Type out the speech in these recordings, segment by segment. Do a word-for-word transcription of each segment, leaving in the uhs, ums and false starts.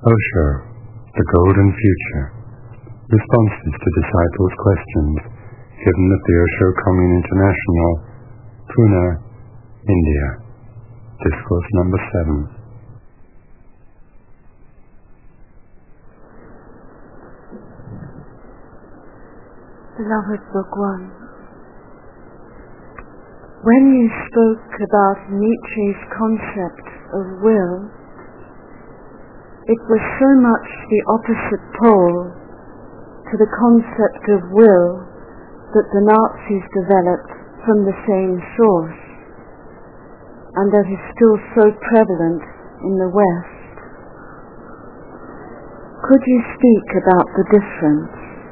Osho, The Golden Future. Responses to disciples' questions given at the Osho Commune International, Pune, India. Discourse number seven. Beloved Bhagwan, when you spoke about Nietzsche's concept of will, it was so much the opposite pole to the concept of will that the Nazis developed from the same source, and that is still so prevalent in the West. Could you speak about the difference?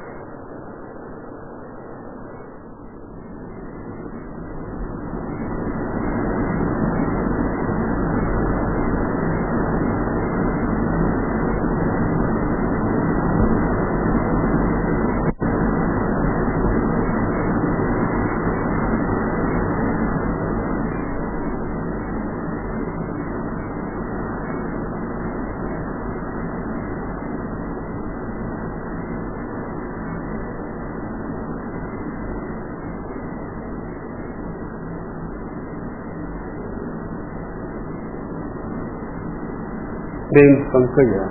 Prem Pankaya.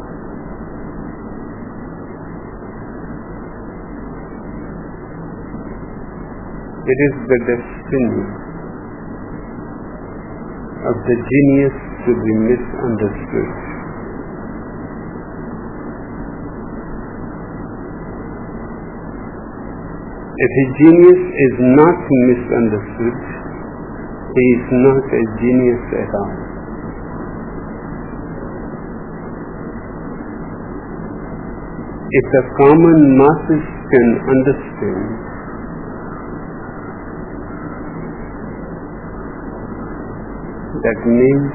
It is the destiny of the genius to be misunderstood. If a genius is not misunderstood, he is not a genius at all. If the common masses can understand, that means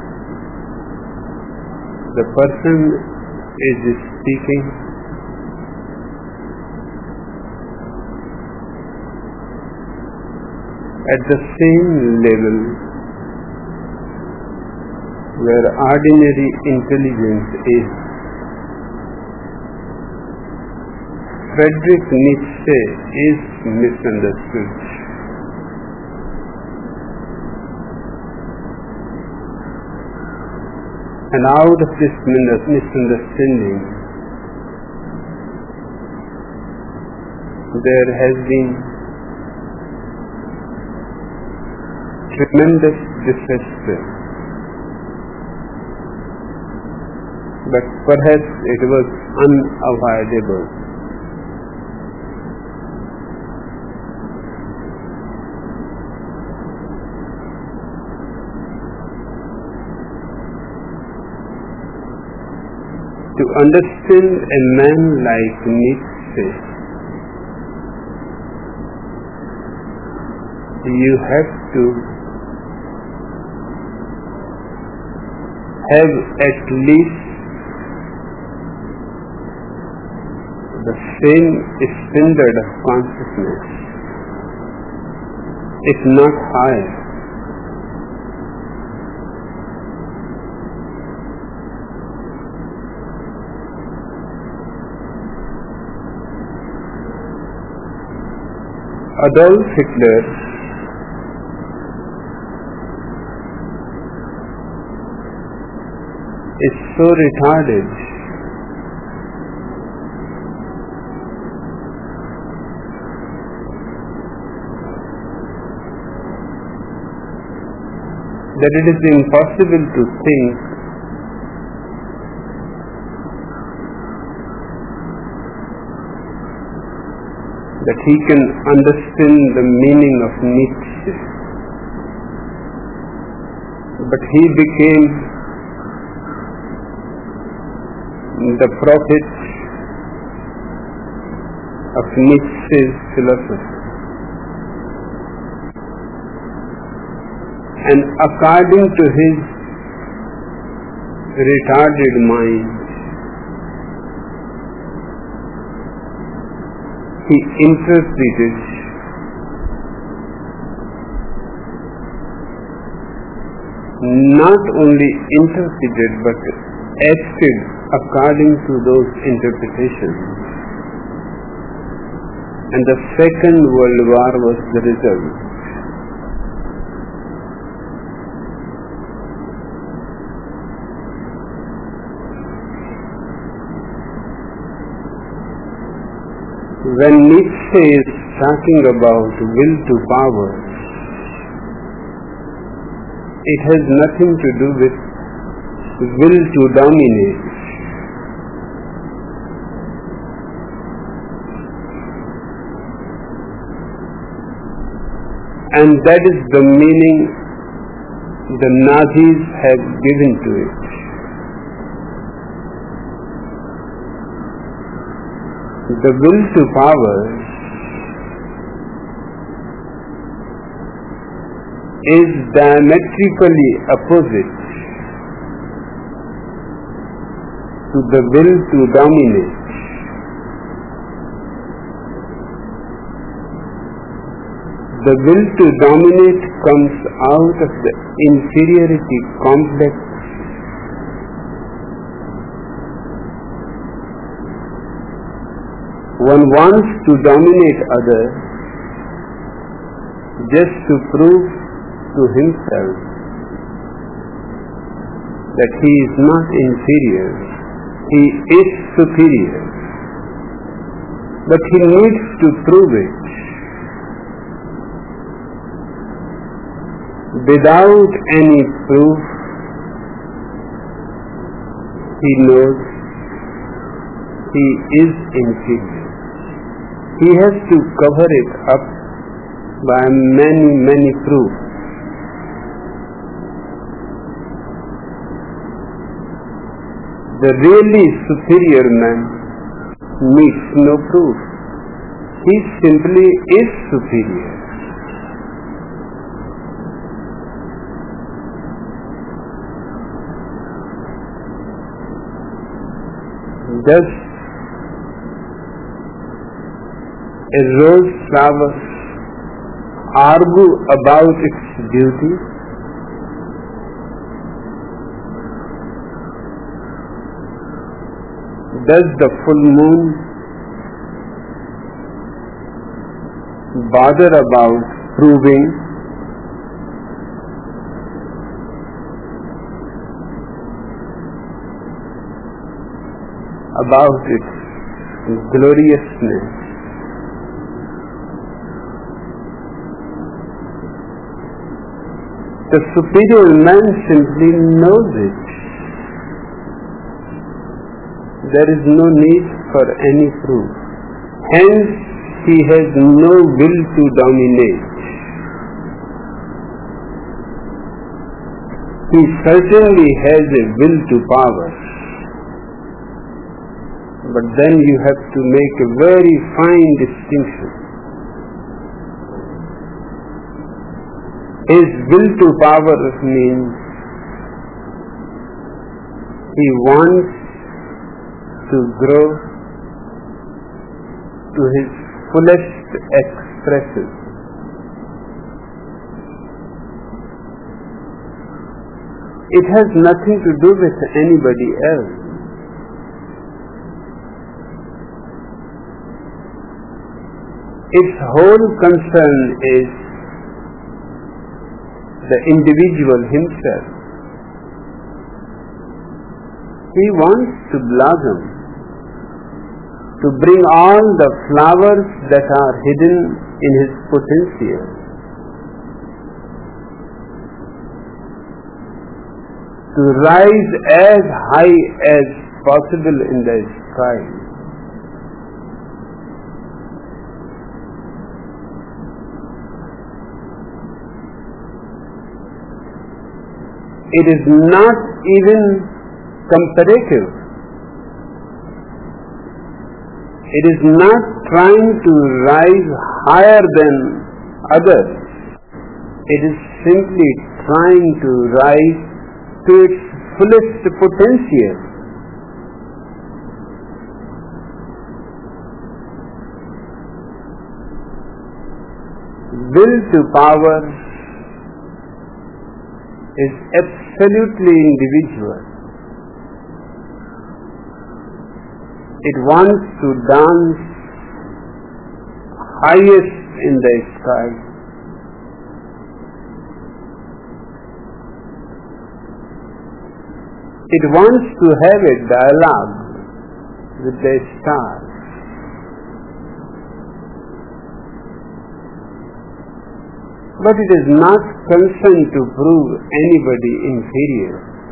the person is speaking at the same level where ordinary intelligence is. Friedrich Nietzsche is misunderstood. And out of this misunderstanding, there has been tremendous disaster. But perhaps it was unavoidable. To understand a man like Nietzsche, you have to have at least the same standard of consciousness, if not higher. Adolf Hitler is so retarded that it is impossible to think that he can understand the meaning of Nietzsche. But he became the prophet of Nietzsche's philosophy. And according to his retarded mind, he interpreted not only interpreted but acted according to those interpretations. And the Second World War was the result. When Nietzsche is talking about will to power, it has nothing to do with will to dominate. And that is the meaning the Nazis have given to it. The will to power is diametrically opposite to the will to dominate. The will to dominate comes out of the inferiority complex one wants to dominate others just to prove to himself that he is not inferior, he is superior. But he needs to prove it. Without any proof, he knows he is inferior. He has to cover it up by many, many proofs. The really superior man needs no proof. He simply is superior. Does a rose flower argue about its beauty? Does the full moon bother about proving about its gloriousness? The superior man simply knows it. There is no need for any proof. Hence, he has no will to dominate. He certainly has a will to power. But then you have to make a very fine distinction. His will to power means he wants to grow to his fullest expression. It has nothing to do with anybody else. Its whole concern is the individual himself. He wants to blossom, to bring all the flowers that are hidden in his potential. To rise as high as possible in the sky. It is not even comparative. It is not trying to rise higher than others. It is simply trying to rise to its fullest potential. Will to power is absolutely individual. It wants to dance highest in the sky. It wants to have a dialogue with the stars. But it is not concerned to prove anybody inferior.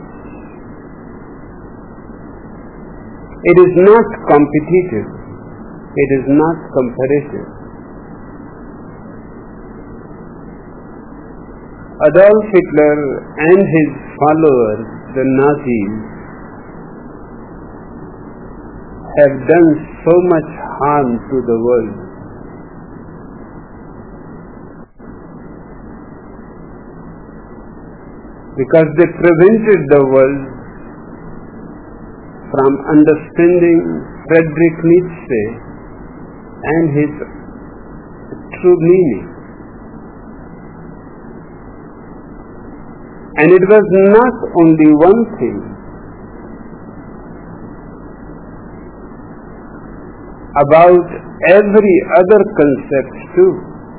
It is not competitive. It is not comparative. Adolf Hitler and his followers, the Nazis, have done so much harm to the world. Because they prevented the world from understanding Friedrich Nietzsche and his true meaning. And it was not only one thing. About every other concept too.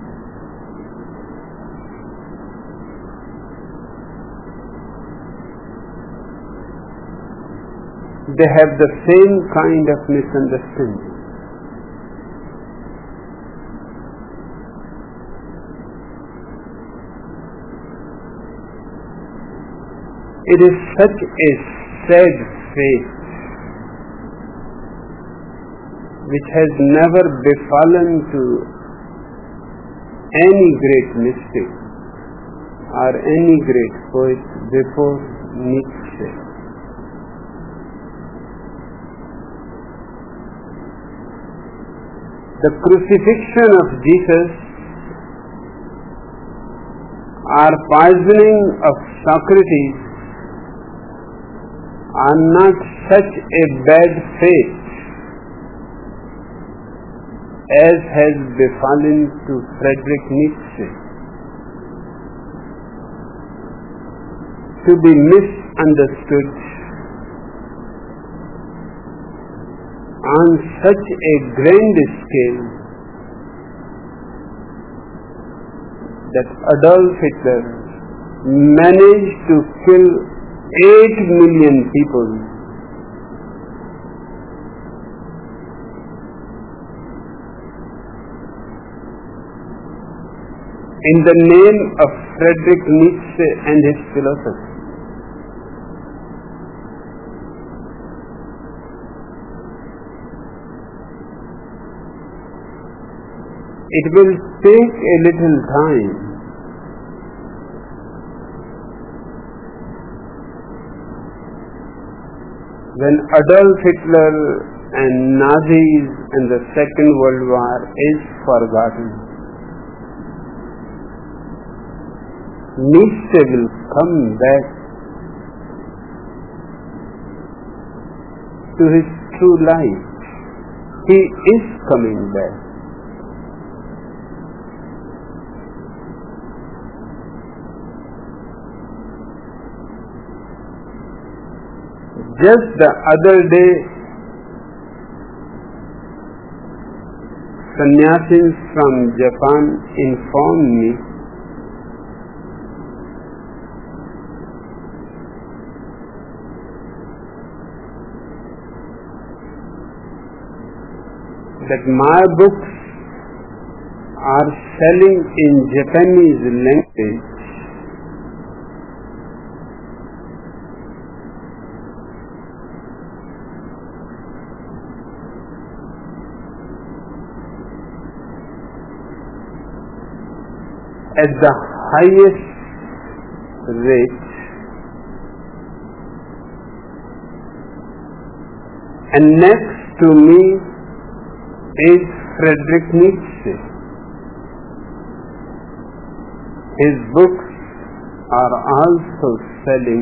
They have the same kind of misunderstanding. It is such a sad fate which has never befallen to any great mystic or any great poet before Nietzsche. The crucifixion of Jesus or poisoning of Socrates are not such a bad fate as has befallen to Friedrich Nietzsche. To be misunderstood on such a grand scale that Adolf Hitler managed to kill eight million people. In the name of Friedrich Nietzsche and his philosophy. It will take a little time when Adolf Hitler and Nazis and the Second World War is forgotten. Nietzsche will come back to his true life. He is coming back. Just the other day, sannyasis from Japan informed me that my books are selling in Japanese language at the highest rate, and next to me is Friedrich Nietzsche. His books are also selling,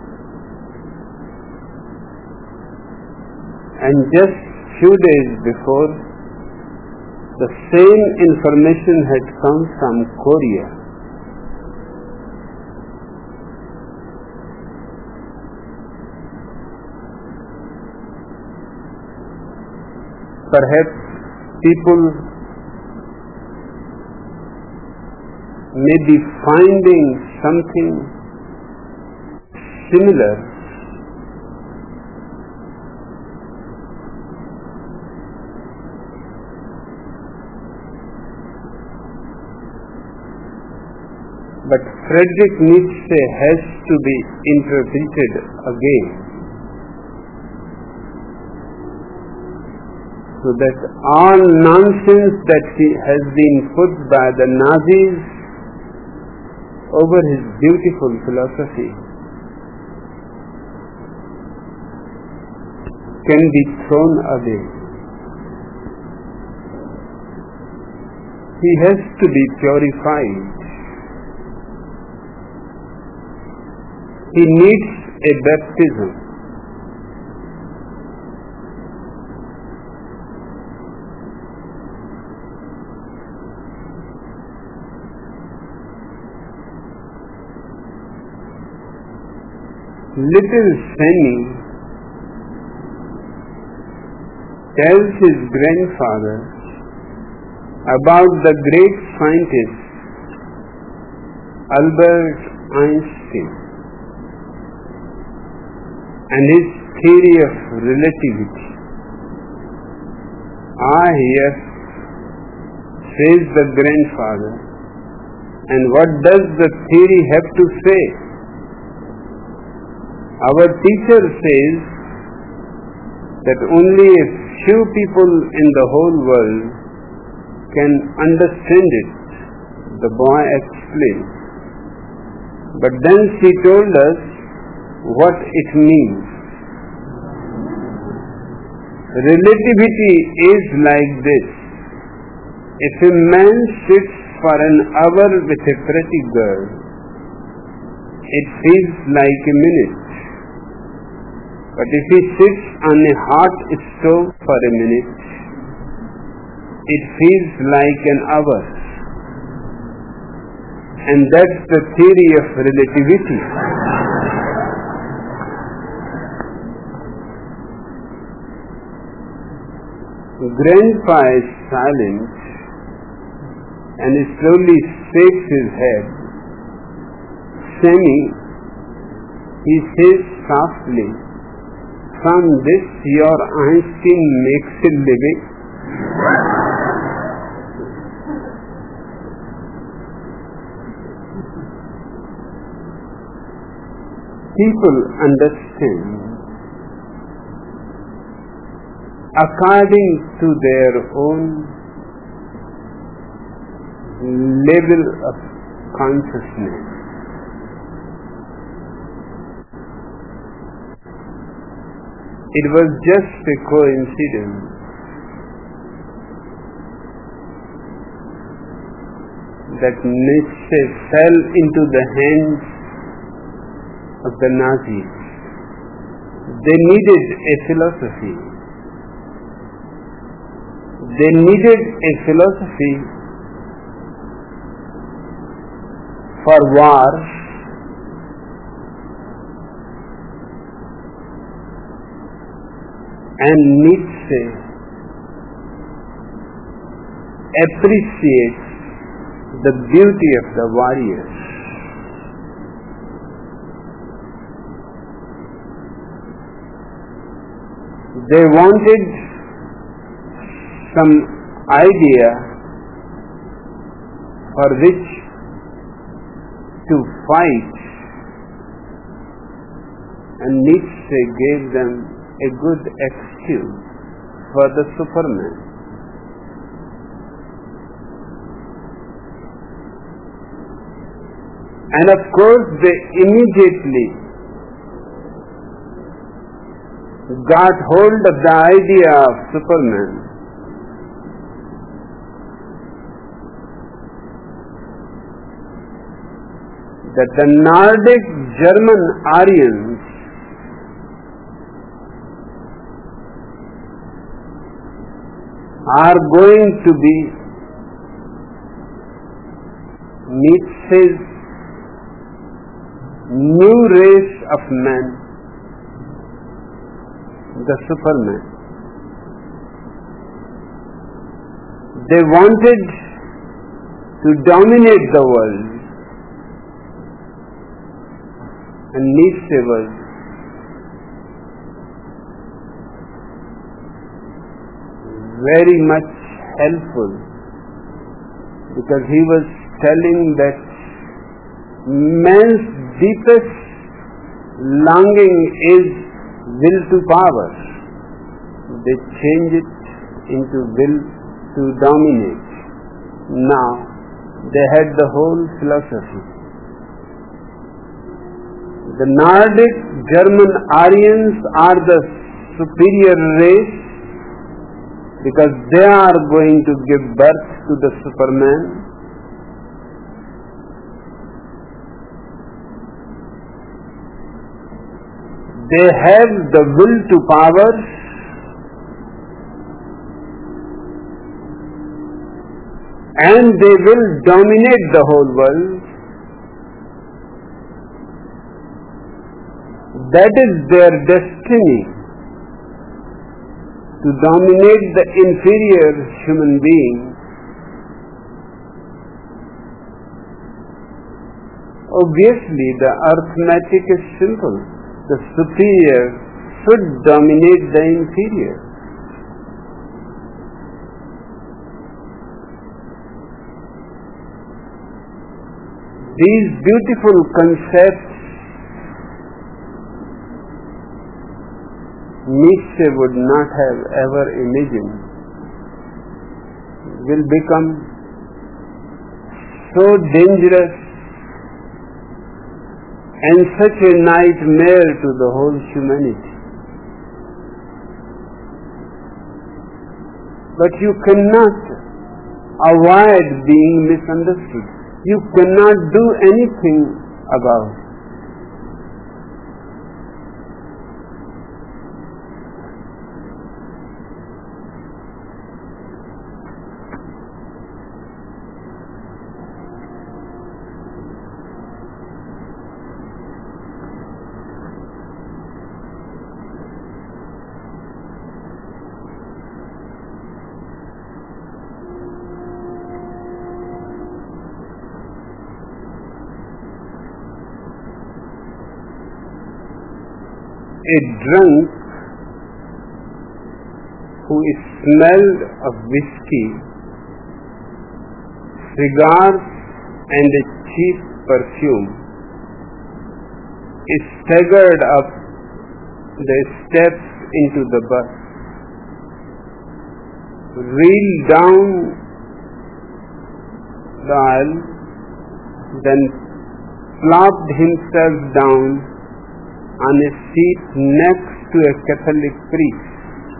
and just few days before, the same information had come from Korea. perhaps people may be finding something similar but Friedrich Nietzsche has to be interpreted again, so that all nonsense that he has been put by the Nazis over his beautiful philosophy can be thrown away. He has to be purified. He needs a baptism. Little Sammy tells his grandfather about the great scientist Albert Einstein and his theory of relativity. Ah yes, says the grandfather, and what does the theory have to say? Our teacher says that only a few people in the whole world can understand it, the boy explained. But then she told us what it means. Relativity is like this. If a man sits for an hour with a pretty girl, it feels like a minute. But if he sits on a hot stove for a minute, it feels like an hour. And that's the theory of relativity. Grandpa is silent and he slowly shakes his head. Sammy, he says softly, from this your Einstein makes a living. People understand according to their own level of consciousness. It was just a coincidence that Nietzsche fell into the hands of the Nazis. They needed a philosophy. They needed a philosophy for war, and Nietzsche appreciates the beauty of the warrior. They wanted some idea for which to fight, and Nietzsche gave them a good excuse for the Superman. And of course they immediately got hold of the idea of Superman. That the Nordic German Aryans are going to be Nietzsche's new race of men, the Superman. They wanted to dominate the world. And Nietzsche was very much helpful, because he was telling that man's deepest longing is will to power. They change it into will to dominate. Now they had the whole philosophy. The Nordic German Aryans are the superior race because they are going to give birth to the Superman. They have the will to power, and they will dominate the whole world. That is their destiny, to dominate the inferior human being. Obviously, the arithmetic is simple. The superior should dominate the inferior. These beautiful concepts Nietzsche would not have ever imagined will become so dangerous and such a nightmare to the whole humanity. But you cannot avoid being misunderstood. You cannot do anything about it. A drunk who is smelled of whiskey, cigars and a cheap perfume is staggered up the steps into the bus, reeled down the aisle, then plopped himself down on a seat next to a Catholic priest.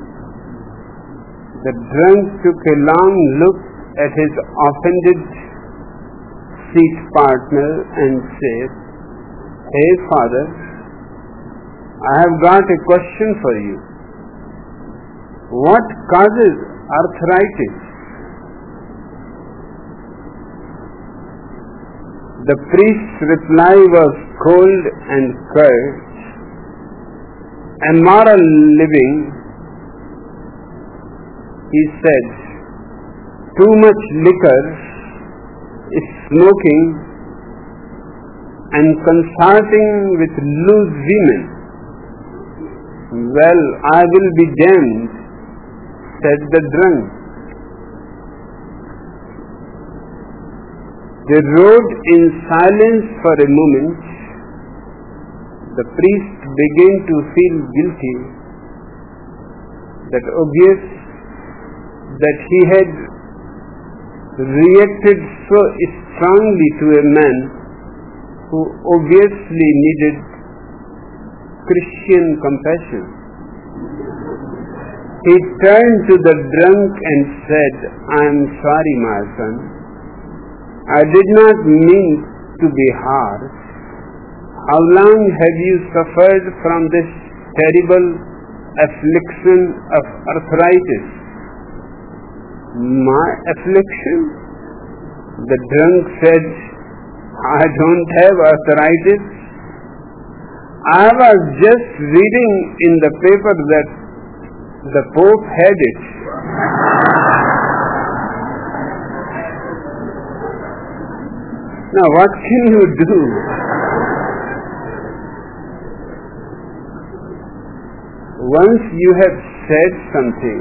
The drunk took a long look at his offended seat partner and said, "Hey Father, I have got a question for you. What causes arthritis?" The priest's reply was cold and curt. "Immoral living," he said, "too much liquor, smoking, and consorting with loose women." "Well, I will be damned," said the drunk. They rode in silence for a moment. The priest began to feel guilty, that obvious that he had reacted so strongly to a man who obviously needed Christian compassion. He turned to the drunk and said, "I am sorry, my son. I did not mean to be harsh. How long have you suffered from this terrible affliction of arthritis?" "My affliction?" The drunk said, "I don't have arthritis. I was just reading in the paper that the Pope had it." Now what can you do? Once you have said something,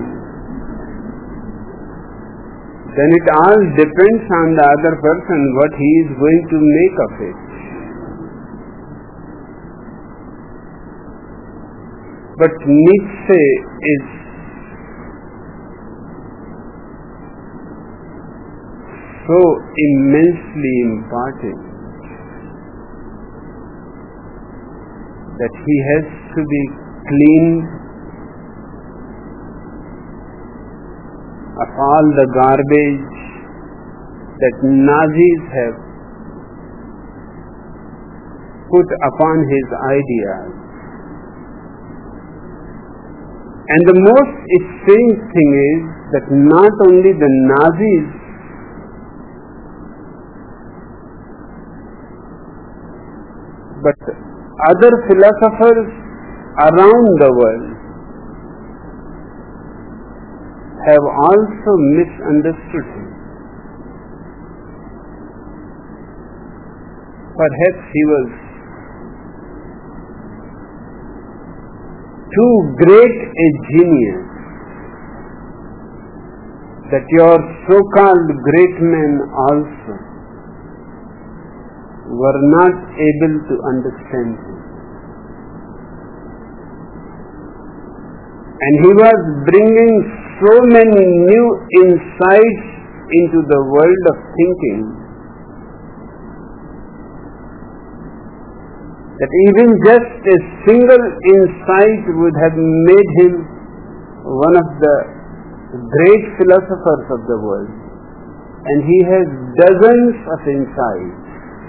then it all depends on the other person what he is going to make of it. But Nietzsche is so immensely important that he has to be cleaned of all the garbage that Nazis have put upon his ideas. And the most strange thing is that not only the Nazis but other philosophers around the world have also misunderstood him. Perhaps he was too great a genius that your so-called great men also were not able to understand him. And he was bringing so many new insights into the world of thinking that even just a single insight would have made him one of the great philosophers of the world. And he has dozens of insights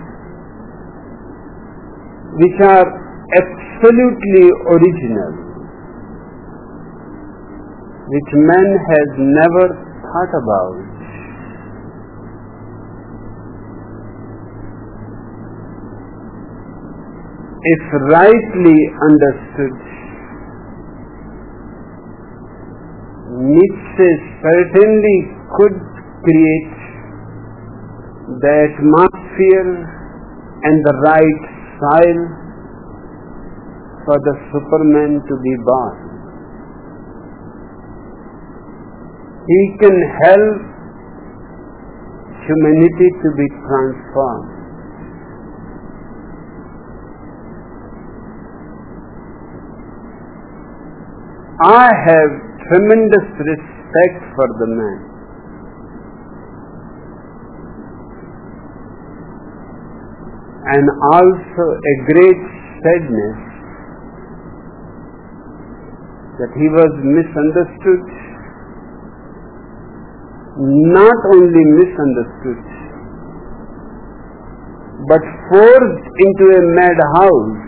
which are absolutely original, which man has never thought about. If rightly understood, Nietzsche certainly could create the atmosphere and the right soil for the Superman to be born. He can help humanity to be transformed. I have tremendous respect for the man. And also a great sadness that he was misunderstood. Not only misunderstood, but forced into a madhouse.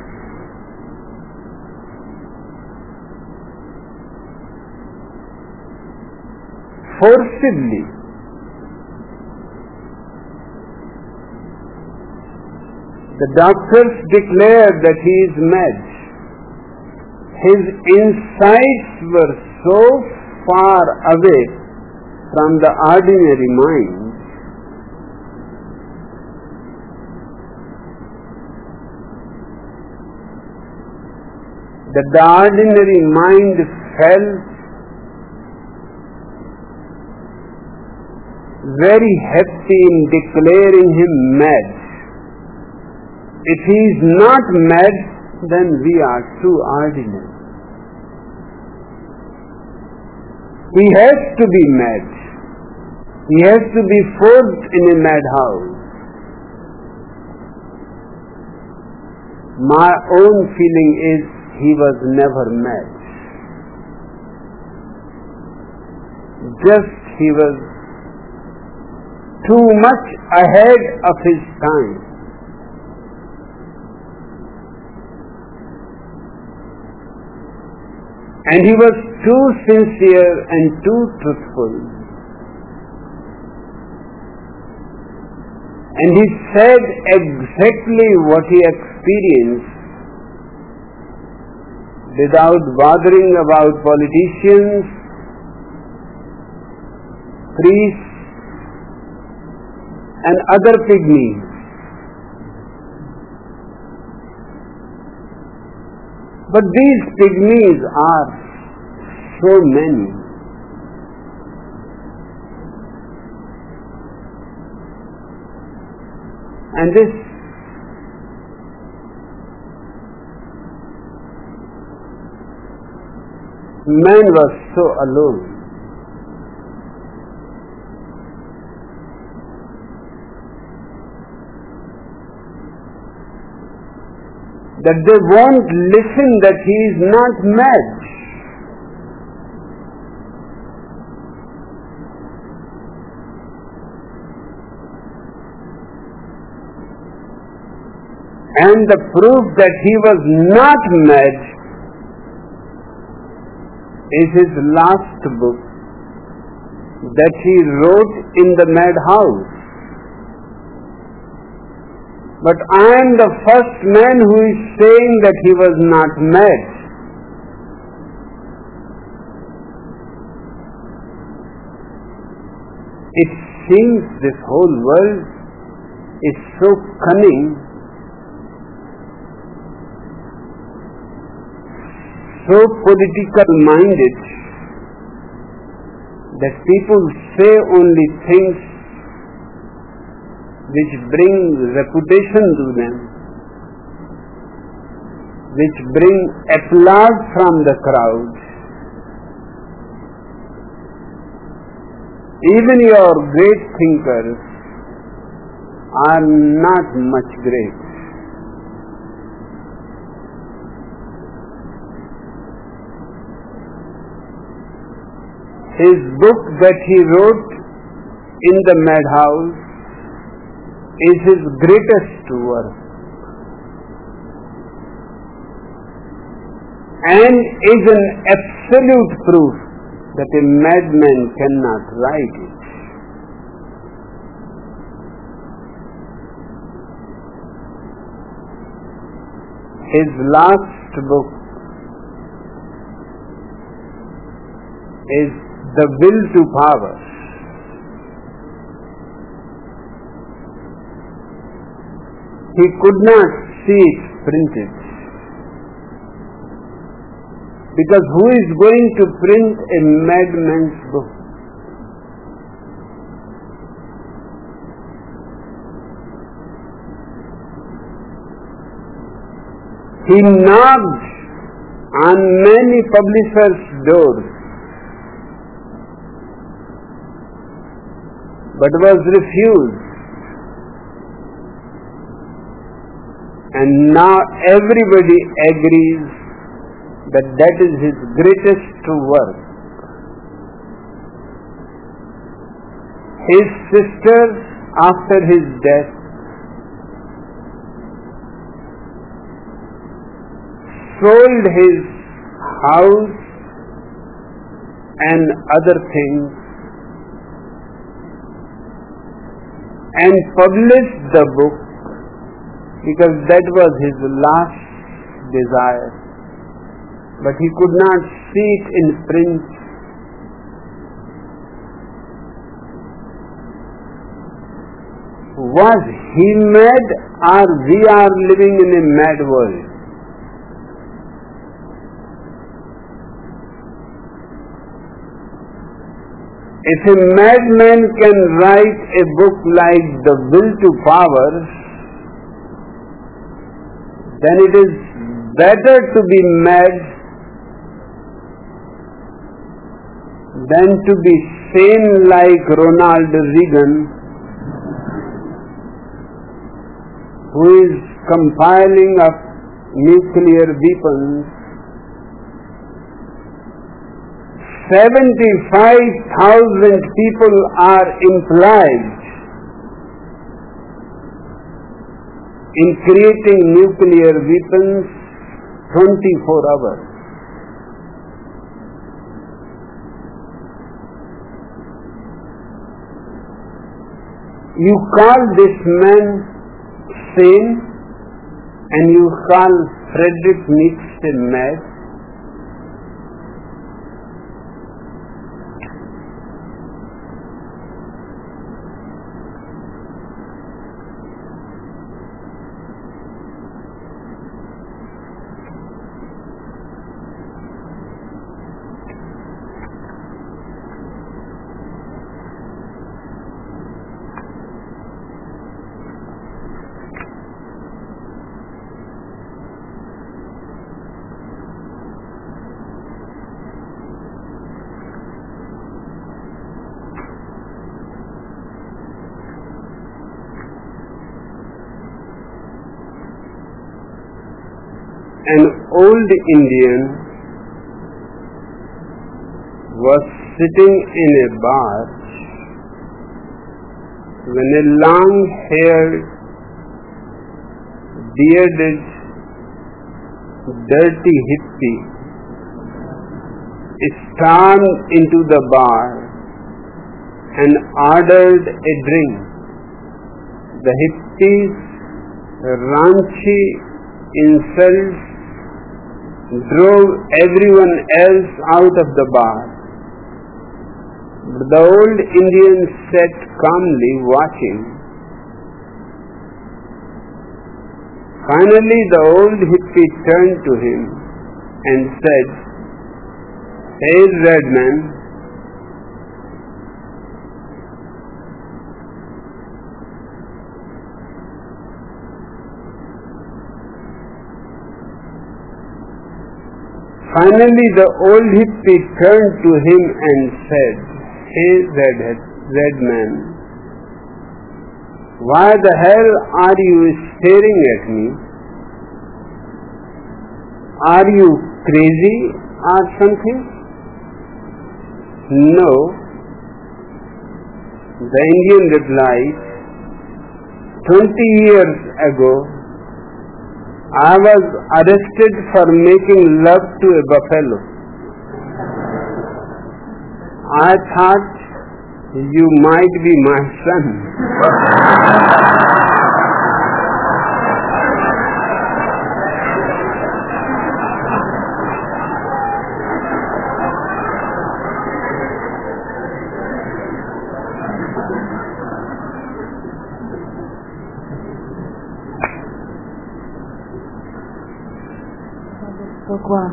Forcibly. The doctors declared that he is mad. His insights were so far away from the ordinary mind that the ordinary mind felt very happy in declaring him mad. If he is not mad, then we are too ordinary. He has to be mad. He has to be forced in a madhouse. My own feeling is he was never mad. Just he was too much ahead of his time. And he was too sincere and too truthful. And he said exactly what he experienced without bothering about politicians, priests, and other pygmies. But these pygmies are so many. And this man was so alone. That they won't listen that he is not mad. And the proof that he was not mad is his last book that he wrote in the madhouse. But I am the first man who is saying that he was not mad. It seems this whole world is so cunning, so political minded, that people say only things which bring reputation to them, which bring applause from the crowd. Even your great thinkers are not much great. His book that he wrote in the madhouse is his greatest work, and is an absolute proof that a madman cannot write it. His last book is The Will to Power. He could not see it printed, because who is going to print a madman's book? He knocked on many publishers' doors, but was refused. And now everybody agrees that that is his greatest work. His sister, after his death, sold his house and other things and published the book, because that was his last desire. But he could not see it in print. Was he mad, or we are living in a mad world? If a madman can write a book like The Will to Power, then it is better to be mad than to be sane like Ronald Reagan, who is compiling up nuclear weapons. seventy-five thousand people are employed in creating nuclear weapons twenty-four hours. You call this man sane, and you call Friedrich Nietzsche mad? an old Indian was sitting in a barge when a long-haired, bearded, dirty hippie stormed into the bar and ordered a drink. The hippie's raunchy insults drove everyone else out of the bar. But the old Indian sat calmly watching. Finally, the old hippie turned to him and said, "Hey, red man, Finally, the old hippie turned to him and said, "Hey, red, red man, why the hell are you staring at me? Are you crazy or something?" "No," the Indian replied, twenty years ago, I was arrested for making love to a buffalo. I thought you might be my son." Bhagwan,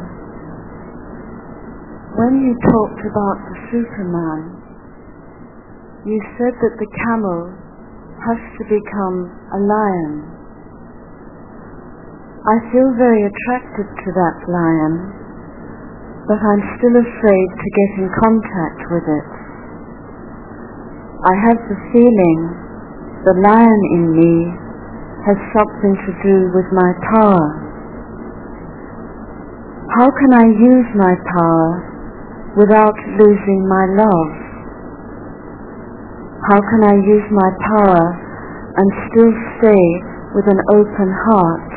when you talked about the Superman, you said that the camel has to become a lion. I feel very attracted to that lion, but I'm still afraid to get in contact with it. I have the feeling the lion in me has something to do with my power. How can I use my power without losing my love? How can I use my power and still stay with an open heart?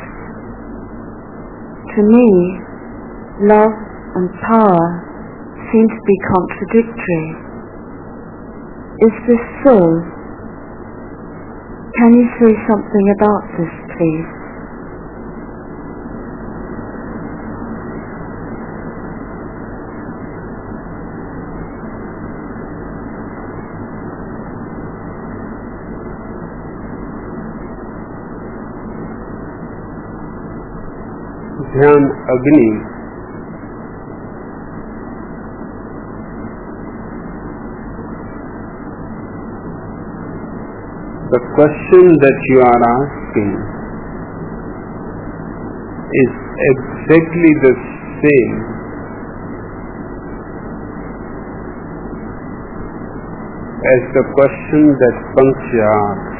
To me, love and power seem to be contradictory. Is this so? Can you say something about this, please? Dhyan Agni. The question that you are asking is exactly the same as the question that Panksha asked.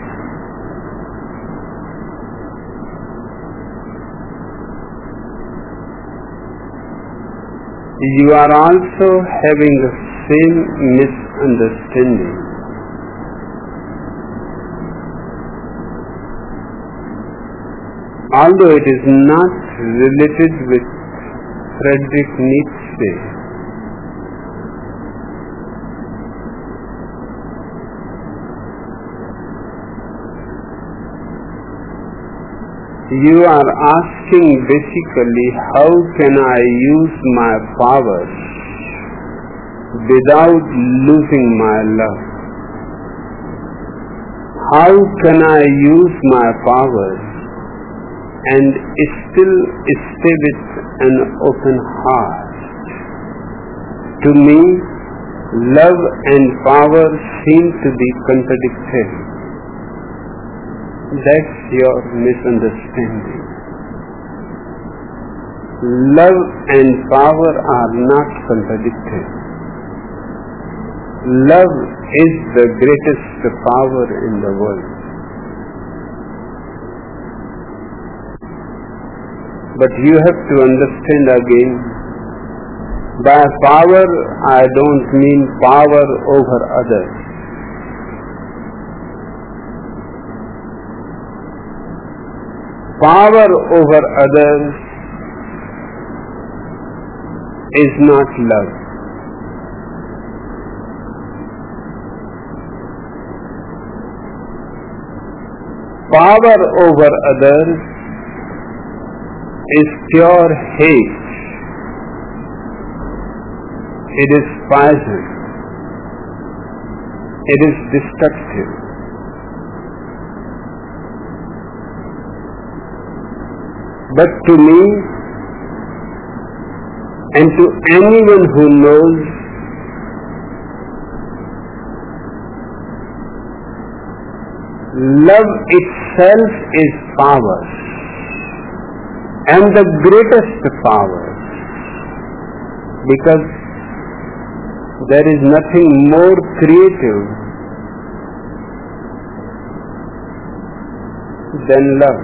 You are also having the same misunderstanding. Although it is not related with Friedrich Nietzsche, you are asking basically, how can I use my powers without losing my love? How can I use my powers and still stay with an open heart? To me, love and power seem to be contradictory. That's your misunderstanding. Love and power are not contradictory. Love is the greatest power in the world. But you have to understand again, by power I don't mean power over others. Power over others is not love. Power over others is pure hate. It is poison. It is destructive. But to me, and to anyone who knows, love itself is power, and the greatest power, because there is nothing more creative than love.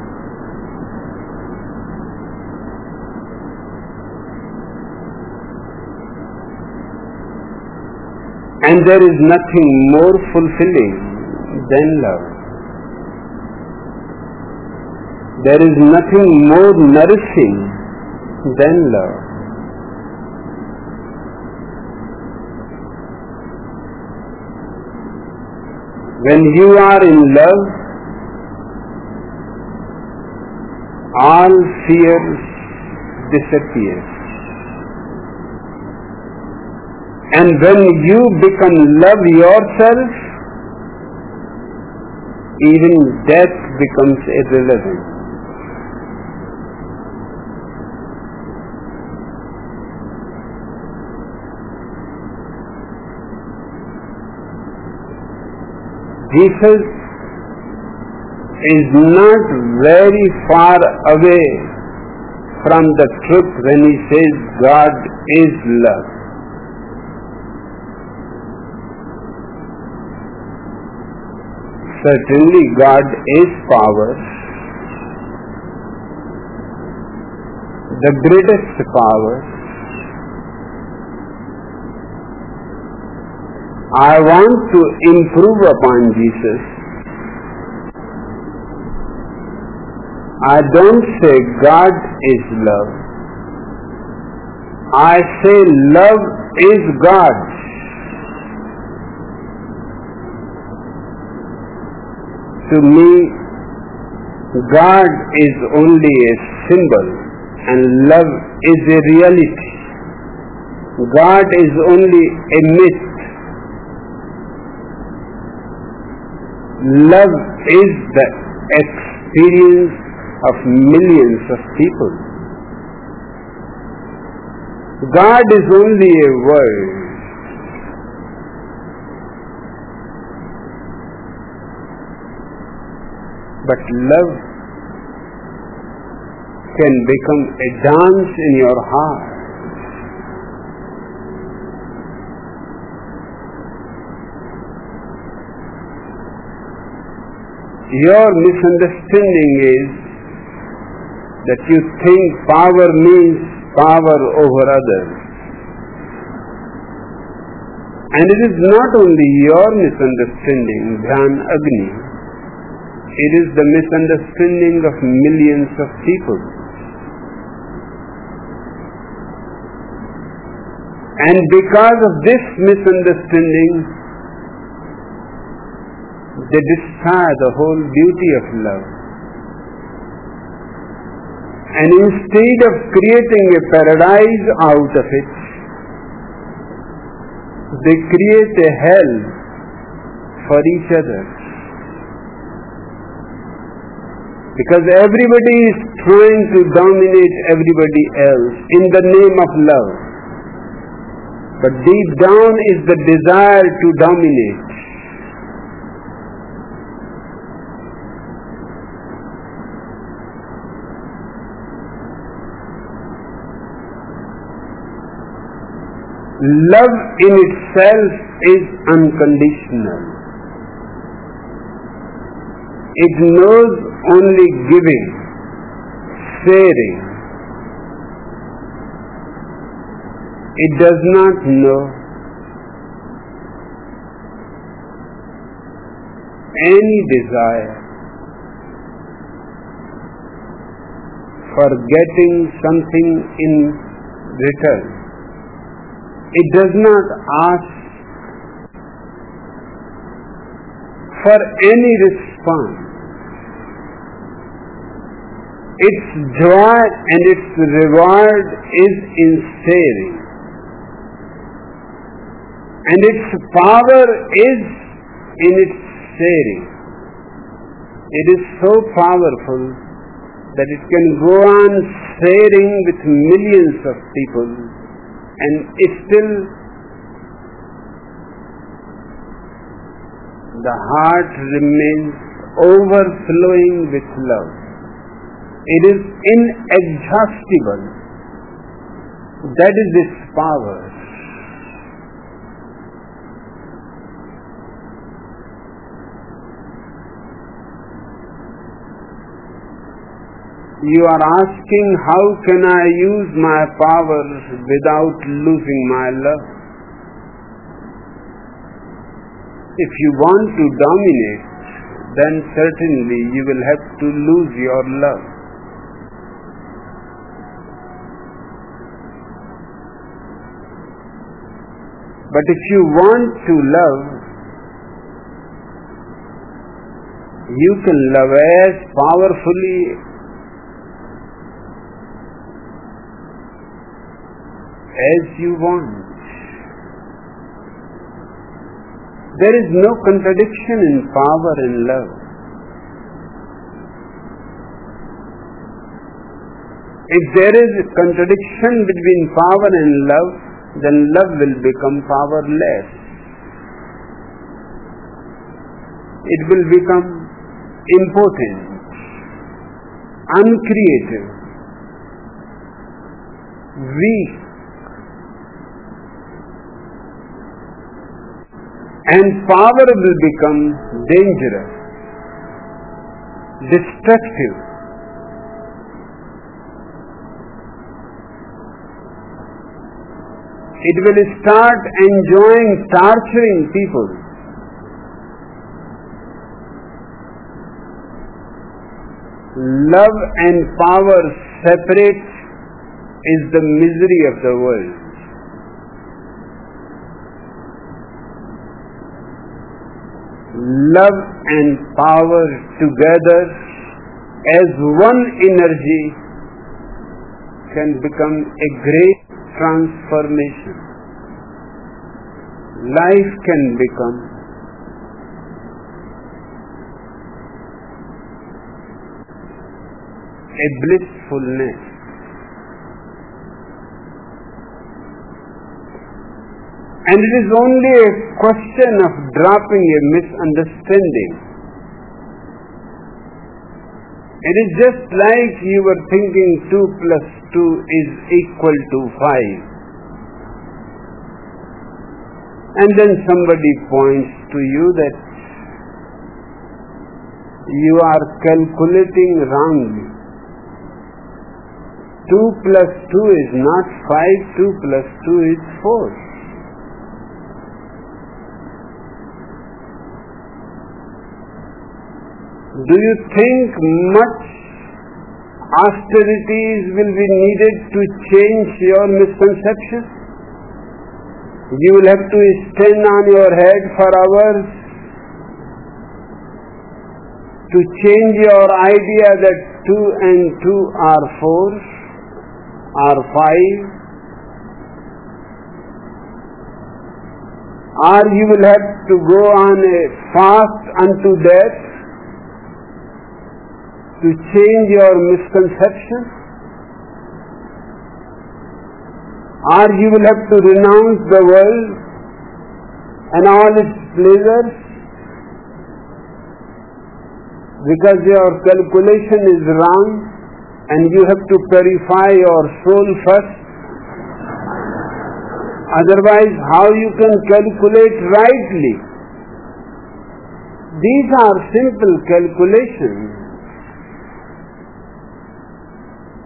And there is nothing more fulfilling than love. There is nothing more nourishing than love. When you are in love, all fears disappear. And when you become love yourself, even death becomes irrelevant. Jesus is not very far away from the truth when he says God is love. Certainly God is power, the greatest power. I want to improve upon Jesus. I don't say God is love. I say love is God. To me, God is only a symbol and love is a reality. God is only a myth. Love is the experience of millions of people. God is only a word. But love can become a dance in your heart. Your misunderstanding is that you think power means power over others. And it is not only your misunderstanding, Dhyan Agni. It is the misunderstanding of millions of people. And because of this misunderstanding, they destroy the whole beauty of love. And instead of creating a paradise out of it, they create a hell for each other. Because everybody is trying to dominate everybody else in the name of love. But deep down is the desire to dominate. Love in itself is unconditional. It knows only giving, sharing. It does not know any desire for getting something in return. It does not ask for any response. Its joy and its reward is in sharing. And its power is in its sharing. It is so powerful that it can go on sharing with millions of people, and it still the heart remains overflowing with love. It is inexhaustible. That is its power. You are asking, how can I use my power without losing my love? If you want to dominate, then certainly you will have to lose your love. But if you want to love, you can love as powerfully as you want. There is no contradiction in power and love. If there is a contradiction between power and love, then love will become powerless. It will become impotent, uncreative, weak, and power will become dangerous, destructive. It will start enjoying torturing people. Love and power separate is the misery of the world. Love and power together as one energy can become a great transformation. Life can become a blissfulness. And it is only a question of dropping a misunderstanding. It is just like you were thinking two plus two is equal to five. And then somebody points to you that you are calculating wrongly. two plus two is not five, two plus two is four. Do you think much austerities will be needed to change your misconception? You will have to stand on your head for hours to change your idea that two and two are four, are five. Or you will have to go on a fast unto death to change your misconception, or you will have to renounce the world and all its pleasures because your calculation is wrong and you have to purify your soul first. Otherwise, how you can calculate rightly? These are simple calculations.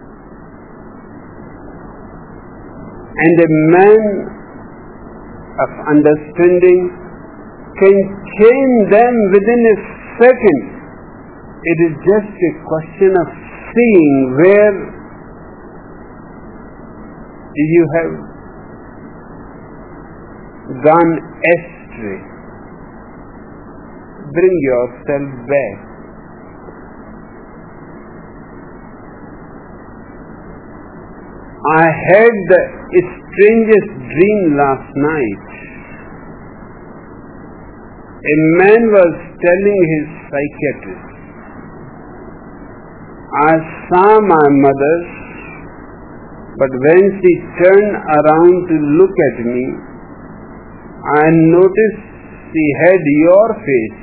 And a man of understanding can change them within a second. It is just a question of seeing where you have gone astray. Bring yourself back. I had the strangest dream last night. A man was telling his psychiatrist, I saw my mother, but when she turned around to look at me, I noticed she had your face.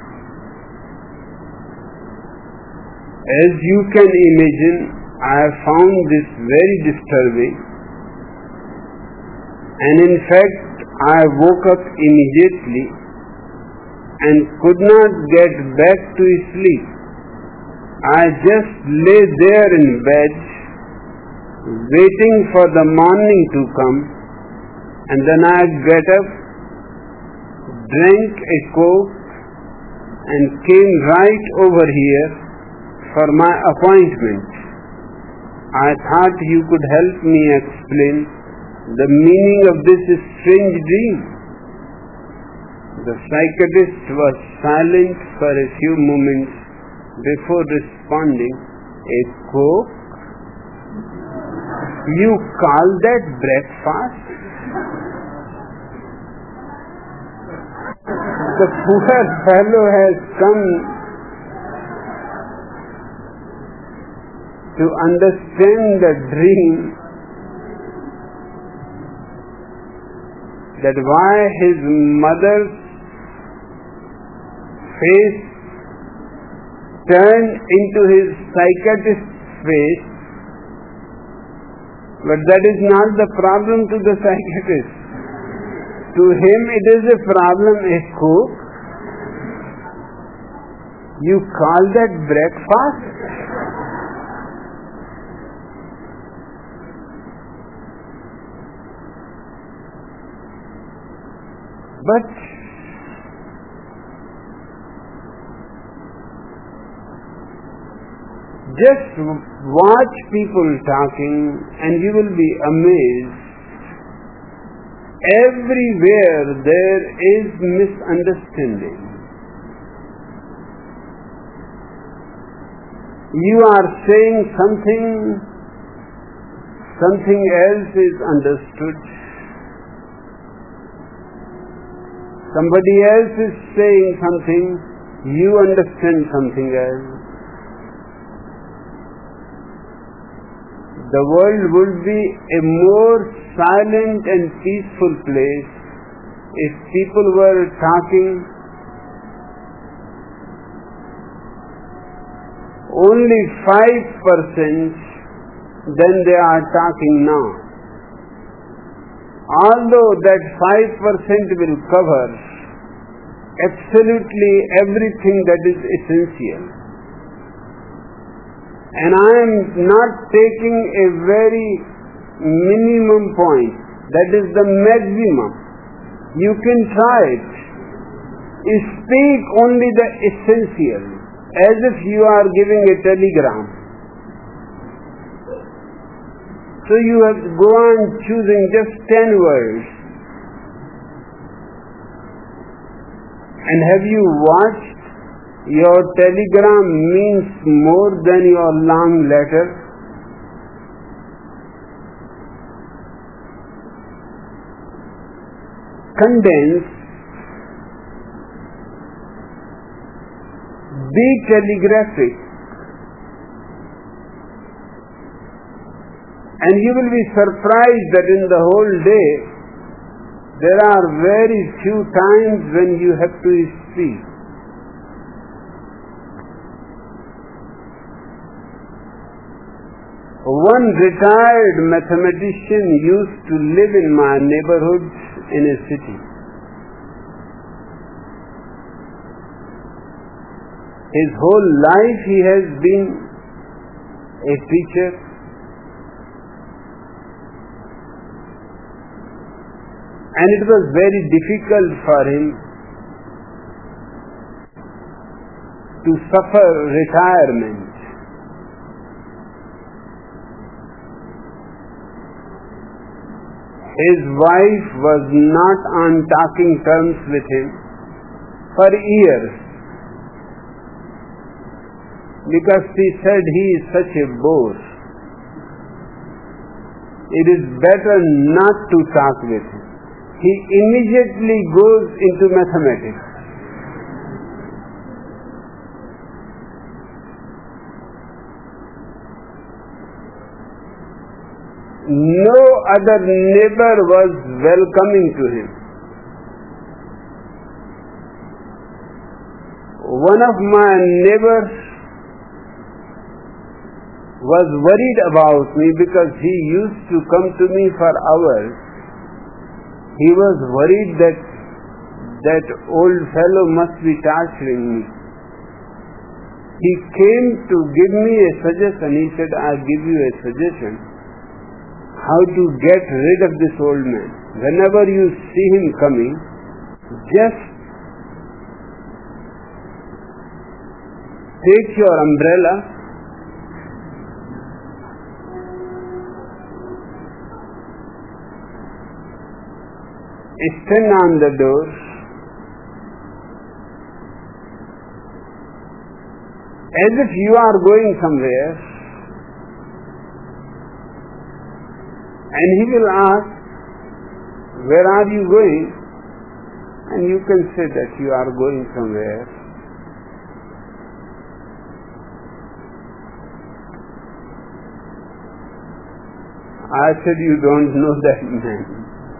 As you can imagine, I found this very disturbing, and in fact I woke up immediately and could not get back to sleep. I just lay there in bed waiting for the morning to come, and then I got up, drank a coke and came right over here for my appointment. I thought you could help me explain the meaning of this strange dream. The psychiatrist was silent for a few moments before responding, a coke? You call that breakfast? The poor fellow has come to understand the dream, that why his mother's face turned into his psychiatrist's face, but that is not the problem to the psychiatrist. To him it is a problem, a cook. You call that breakfast? But just watch people talking and you will be amazed. Everywhere there is misunderstanding. You are saying something, something else is understood. Somebody else is saying something, you understand something else. The world would be a more silent and peaceful place if people were talking only five percent than they are talking now. Although that five percent will cover absolutely everything that is essential. And I am not taking a very minimum point, that is the maximum. You can try it. Speak only the essential, as if you are giving a telegram. So you have to go on choosing just ten words. And have you watched? Your telegram means more than your long letter. Condense, be telegraphic, and you will be surprised that in the whole day there are very few times when you have to speak. One retired mathematician used to live in my neighborhood in a city. His whole life he has been a teacher. and it was very difficult for him to suffer retirement. His wife was not on talking terms with him for years because she said he is such a bore. It is better not to talk with him. He immediately goes into mathematics. No other neighbor was welcoming to him. One of my neighbors was worried about me because he used to come to me for hours. He was worried that that old fellow must be torturing me. He came to give me a suggestion. He said, I'll give you a suggestion how to get rid of this old man. Whenever you see him coming, just take your umbrella, stand on the door, as if you are going somewhere, and he will ask, where are you going? And you can say that you are going somewhere. I said, you don't know that man.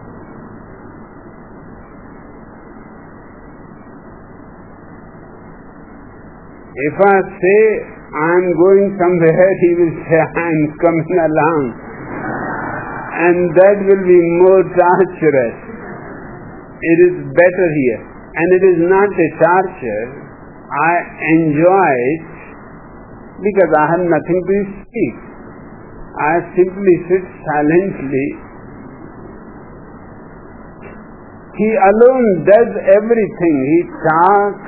If I say I am going somewhere, he will say I am coming along, and that will be more torturous. It is better here, and it is not a torture. I enjoy it because I have nothing to speak. I simply sit silently. He alone does everything. He talks,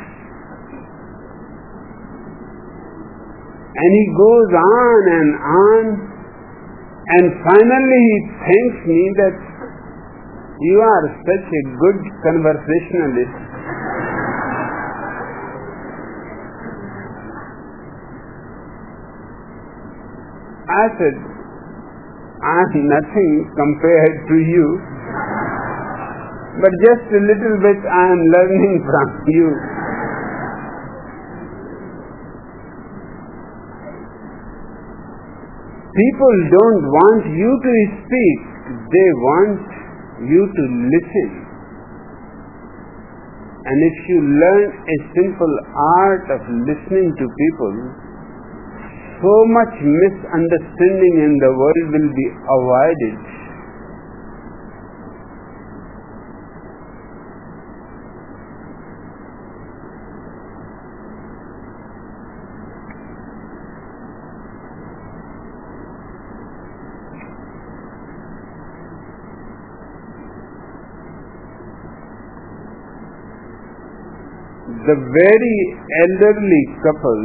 and he goes on and on, and finally he thanks me that you are such a good conversationalist. I said, I am nothing compared to you, but just a little bit I am learning from you. People don't want you to speak, they want you to listen. And if you learn a simple art of listening to people, so much misunderstanding in the world will be avoided. The very elderly couple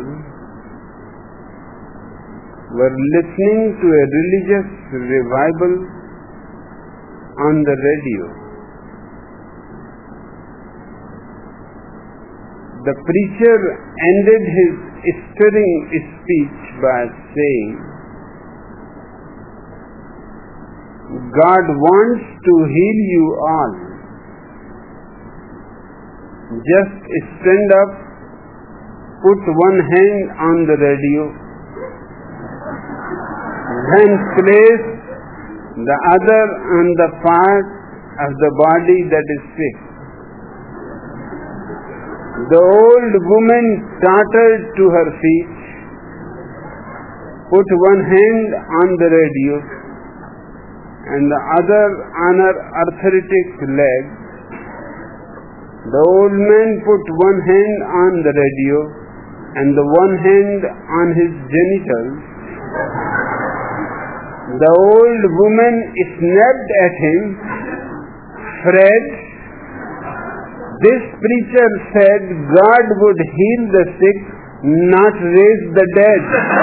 were listening to a religious revival on the radio. The preacher ended his stirring speech by saying, God wants to heal you all. Just stand up, put one hand on the radio, then place the other on the part of the body that is sick. The old woman tottered to her feet, put one hand on the radio and the other on her arthritic leg. The old man put one hand on the radio and the one hand on his genitals. The old woman snapped at him, Fred, this preacher said God would heal the sick, not raise the dead.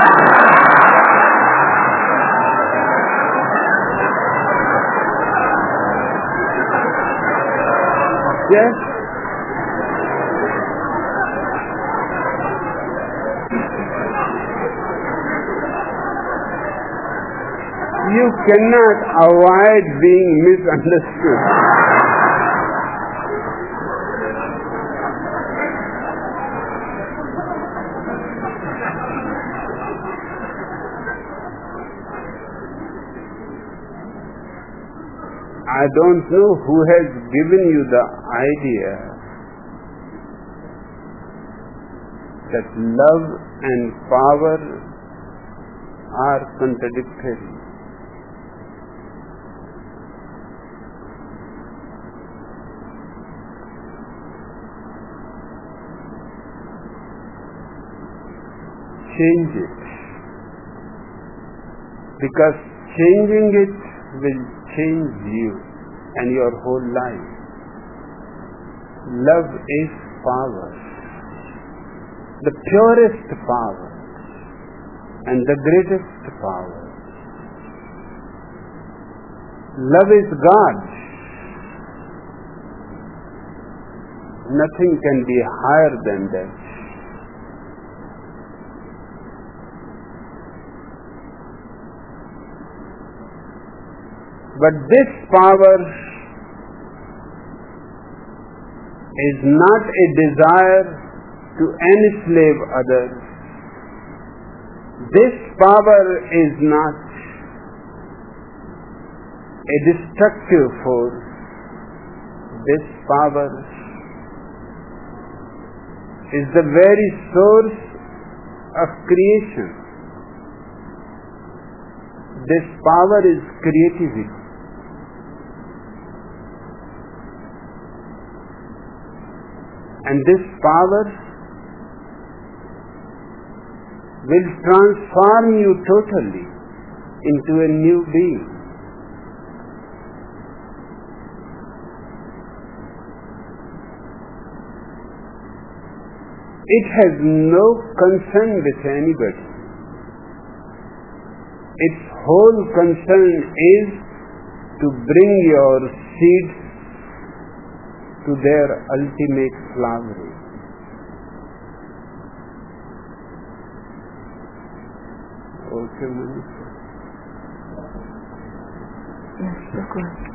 Yes? You cannot avoid being misunderstood. I don't know who has given you the idea that love and power are contradictory. Change it, because changing it will change you and your whole life. Love is power, the purest power and the greatest power. Love is God. Nothing can be higher than that. But this power is not a desire to enslave others. This power is not a destructive force. This power is the very source of creation. This power is creativity. And this power will transform you totally into a new being. It has no concern with anybody. Its whole concern is to bring your seeds to their ultimate flowering. Okay, Manisha? Yes, of course.